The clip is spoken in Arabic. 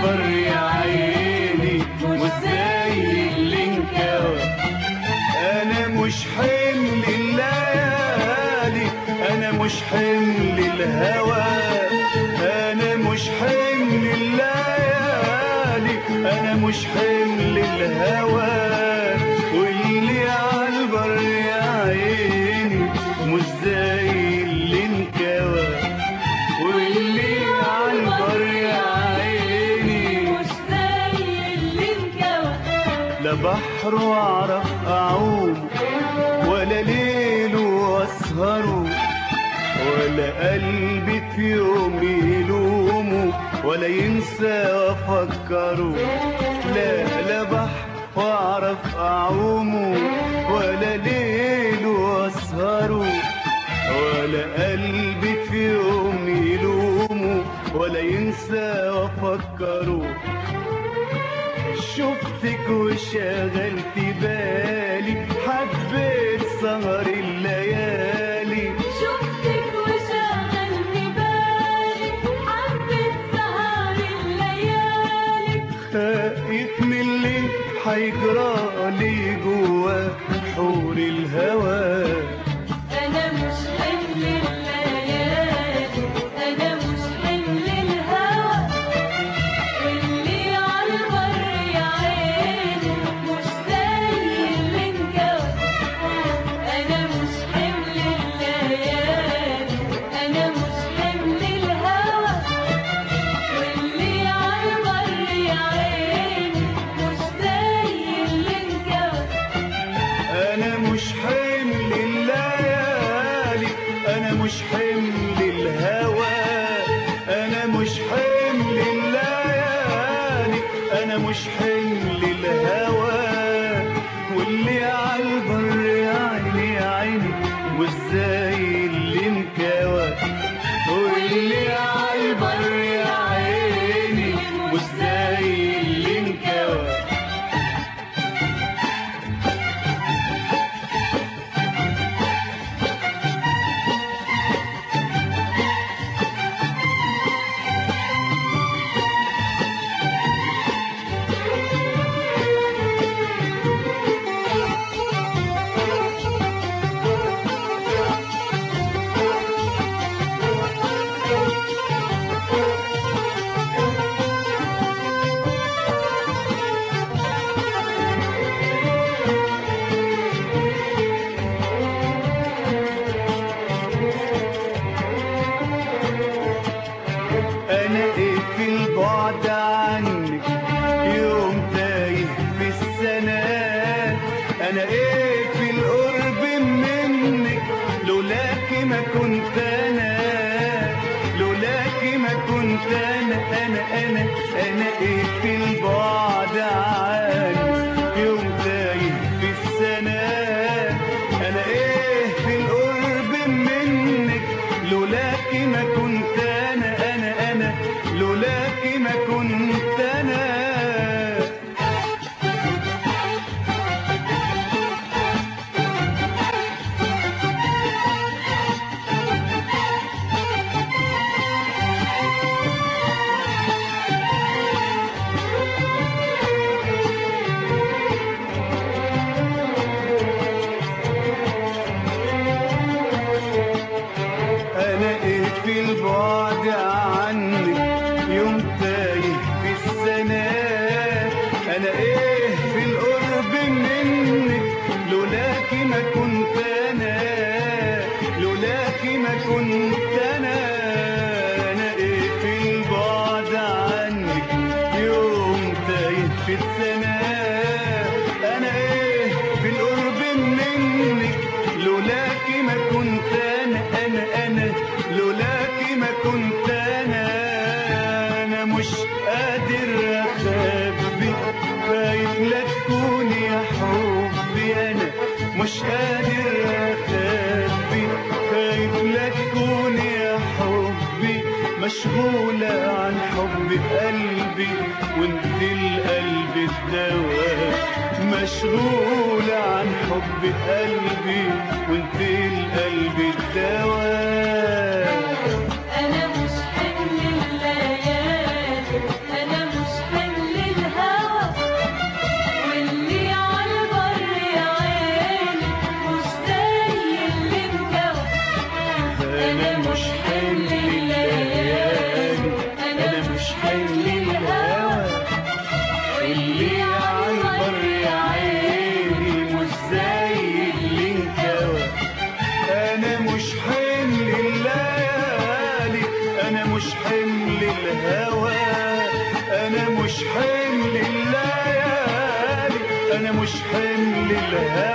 البر يا عيني مش زي اللي انكوى. انا مش حمل الليالي، انا مش حمل الهوى، انا مش حمل الليالي، انا مش حمل الهوى. واللي عالبر يا عيني مش زي اللي انكوى، واللي عالبر يا عيني مش زي اللي انكوى. لا بحر واعرف اعوم، ولا ليل واسهره، ولا قلبي في يوم يلومه ولا ينسى وافكره. لا بحر واعرف اعومه، ولا ليل واسهره، ولا قلبي في يوم يلومه ولا ينسى وافكره. شفتك وشغلت بالي، حبيت سهر الليالي. شفتك وشغلت بالي، حبيت سهر الليالي. خايف من اللي حيجرالي جوا حور الهوى. أنا مش حمل الليالي، أنا مش حمل الهوى. واللي عالبر يا عيني مش زي اللي انكوى. أنا مش حمل الليالي، أنا مش حمل الهوى. واللي عالبر يا عيني مش زي اللي انكوى. أنا مش حمل الليالي، أنا مش حمل الهوى، أنا مش حمل الليالي، أنا مش حمل الهوى. واللي عالبر يا عيني يا عيني مش زي اللي انكوى، واللي عالبر يا عيني مش زي اللي انكوى. أنا إيه في البعد عنك يوم تايه في السنة، أنا إيه في القرب منك لولاكي ما كنت أنا، لولاكي ما كنت أنا إيه في البعد عنك يوم تايه في السنة، أنا إيه في القرب منك لولاكي ما كنت أنا لولاكي ما كنت أنا. أنا إيه في البعد عنك يوم تايه في السنة، أنا إيه في القرب منك لولاكي ما كنت أنا، لولاكي ما كنت أنا. أنا إيه في البعد عنك يوم تايه في السنة، أنا إيه في القرب منك لولاكي ما كنت أنا لولاكي ما كنت أنا مش قادر أخبي، خايف لا تكون يا حبي، أنا مش قادر أخبي، خايف لا تكون يا حبي. مشغولة عن حب قلبي وانت القلب الدواء، مشغولة عن حب قلبي وانت القلب الدواء. أنا مش حمل الليالي، أنا مش مش حمل الهوى